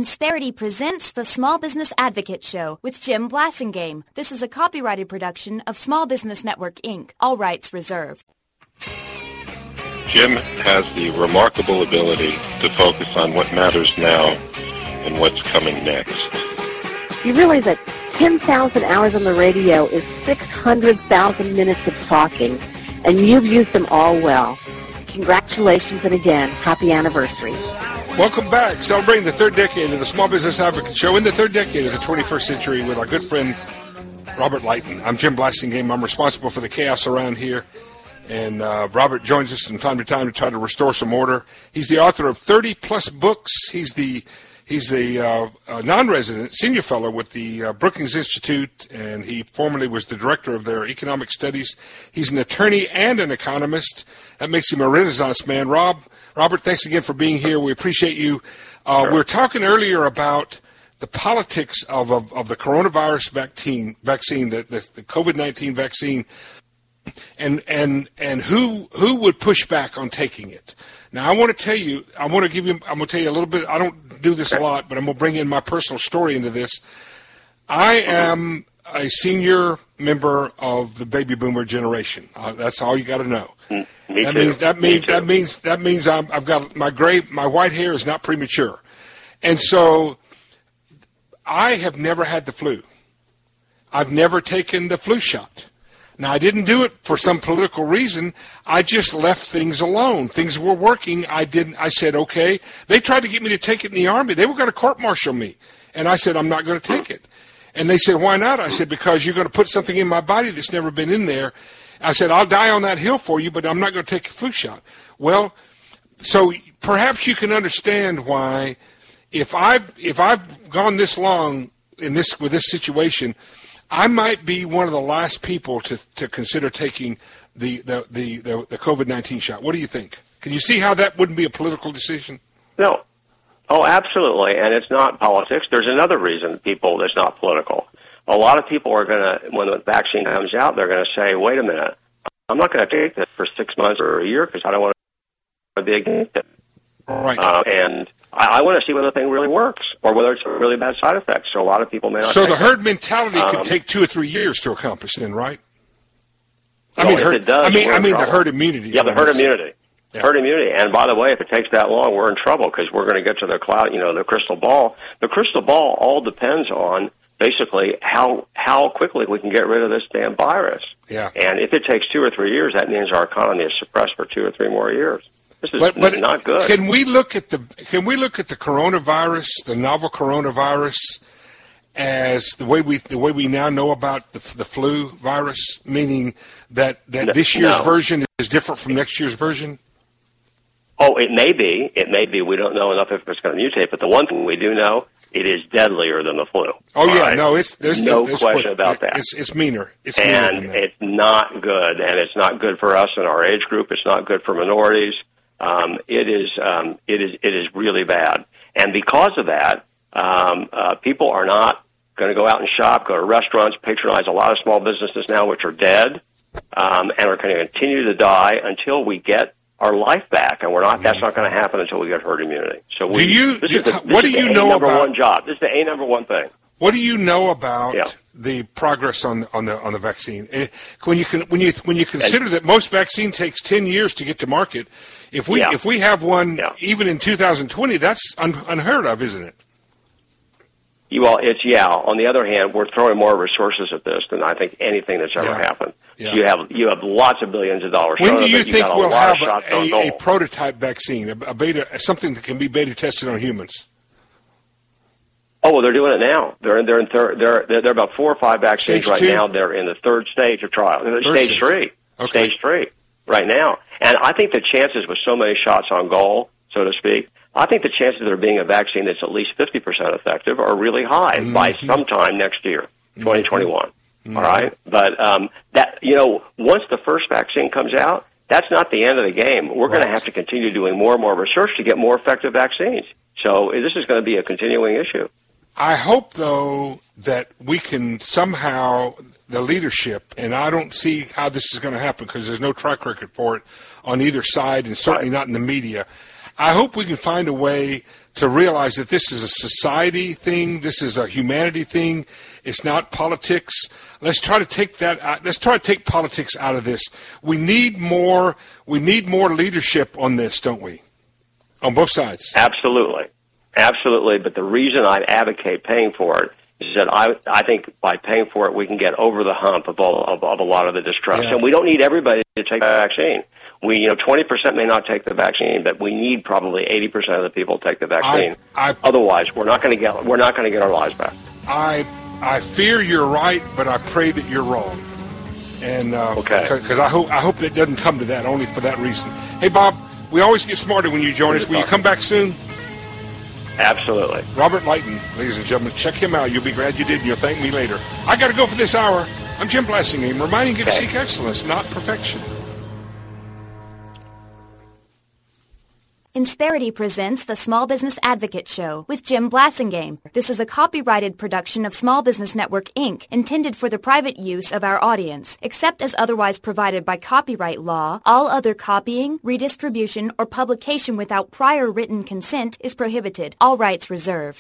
Insperity presents the Small Business Advocate Show with Jim Blasingame. This is a copyrighted production of Small Business Network, Inc., all rights reserved. Jim has the remarkable ability to focus on what matters now and what's coming next. You realize that 10,000 hours on the radio is 600,000 minutes of talking, and you've used them all well. Congratulations, and again, happy anniversary. Welcome back. Celebrating the third decade of the Small Business Advocate Show in the third decade of the 21st century with our good friend Robert Lighton. I'm Jim Blasingame. I'm responsible for the chaos around here. And Robert joins us from time to time to try to restore some order. He's the author of 30-plus books. He's a non-resident senior fellow with the Brookings Institute, and he formerly was the director of their economic studies. He's an attorney and an economist. That makes him a Renaissance man. Robert, thanks again for being here. We appreciate you. Sure. We were talking earlier about the politics of the coronavirus vaccine, the COVID-19 vaccine, and who would push back on taking it. Now, I'm going to tell you a little bit. I don't do this a lot, but I'm going to bring in my personal story into this. I am a senior member of the baby boomer generation. That's all you got to know. That means I've got my white hair is not premature, and so I have never had the flu. I've never taken the flu shot. Now, I didn't do it for some political reason. I just left things alone. Things were working. I said, okay. They tried to get me to take it in the Army. They were going to court-martial me. And I said, I'm not going to take it. And they said, why not? I said, because you're going to put something in my body that's never been in there. I said, I'll die on that hill for you, but I'm not going to take a flu shot. Well, so perhaps you can understand why, if I've gone this long with this situation, I might be one of the last people to consider taking the COVID-19 shot. What do you think? Can you see how that wouldn't be a political decision? No. Oh, absolutely. And it's not politics. There's another reason it's not political. A lot of people are going to, when the vaccine comes out, they're going to say, wait a minute, I'm not going to take this for 6 months or a year because I don't want to be against it. Right. And I want to see whether the thing really works or whether it's a really bad side effect. So a lot of people may not. So the herd mentality could take 2 or 3 years to accomplish, then, right? I mean, the herd immunity. Yeah, the herd immunity. Yeah. Herd immunity. And by the way, if it takes that long, we're in trouble because we're going to get to the cloud. The crystal ball. The crystal ball all depends on basically how quickly we can get rid of this damn virus. Yeah. And if it takes 2 or 3 years, that means our economy is suppressed for 2 or 3 more years. This is not good. Can we look at the coronavirus, the novel coronavirus, as the way we now know about the flu virus, meaning that this year's version is different from next year's version? Oh, it may be. It may be. We don't know enough if it's going to mutate. But the one thing we do know, it is deadlier than the flu. Oh yeah, right? no, there's no question about that. It's meaner. It's it's not good, and it's not good for us in our age group. It's not good for minorities. It is really bad, and because of that, people are not going to go out and shop, go to restaurants, patronize a lot of small businesses now, which are dead, and are going to continue to die until we get our life back, and we're not. That's not going to happen until we get herd immunity. So what do you know about number one job? This is the number one thing. What do you know about the progress on the vaccine? When you consider that most vaccine takes 10 years to get to market, if we have one even in 2020, that's unheard of, isn't it? Well, on the other hand, we're throwing more resources at this than I think anything that's ever happened. Yeah. So you have lots of billions of dollars. When do you think we'll have a prototype vaccine, a beta, something that can be beta tested on humans? Oh, well, they're doing it now. They're about 4 or 5 vaccines right now. They're in the third stage of trial. Stage 3. Okay. Stage 3 right now. And I think the chances with so many shots on goal, so to speak, I think the chances of there being a vaccine that's at least 50% effective are really high by sometime next year, 2021. All right? But once the first vaccine comes out, that's not the end of the game. We're going to have to continue doing more and more research to get more effective vaccines. So this is going to be a continuing issue. I hope, though, that we can somehow, the leadership, and I don't see how this is going to happen because there's no track record for it on either side and certainly not in the media. I hope we can find a way to realize that this is a society thing. This is a humanity thing. It's not politics. Let's try to take that out. Let's try to take politics out of this. We need more leadership on this, don't we? On both sides. Absolutely. Absolutely. But the reason I advocate paying for it is that I think by paying for it, we can get over the hump of a lot of the distrust. Yeah. And we don't need everybody to take the vaccine. 20% may not take the vaccine, but we need probably 80% of the people to take the vaccine. Otherwise, we're not going to get our lives back. I fear you're right, but I pray that you're wrong. And because I hope that doesn't come to that, only for that reason. Hey, Bob, we always get smarter when you join us. Will you come back soon? Absolutely. Robert Lighton, ladies and gentlemen, check him out. You'll be glad you did, and you'll thank me later. I got to go for this hour. I'm Jim Blasingame, reminding you to seek excellence, not perfection. Insperity presents the Small Business Advocate Show with Jim Blasingame. This is a copyrighted production of Small Business Network, Inc., intended for the private use of our audience. Except as otherwise provided by copyright law, all other copying, redistribution, or publication without prior written consent is prohibited. All rights reserved.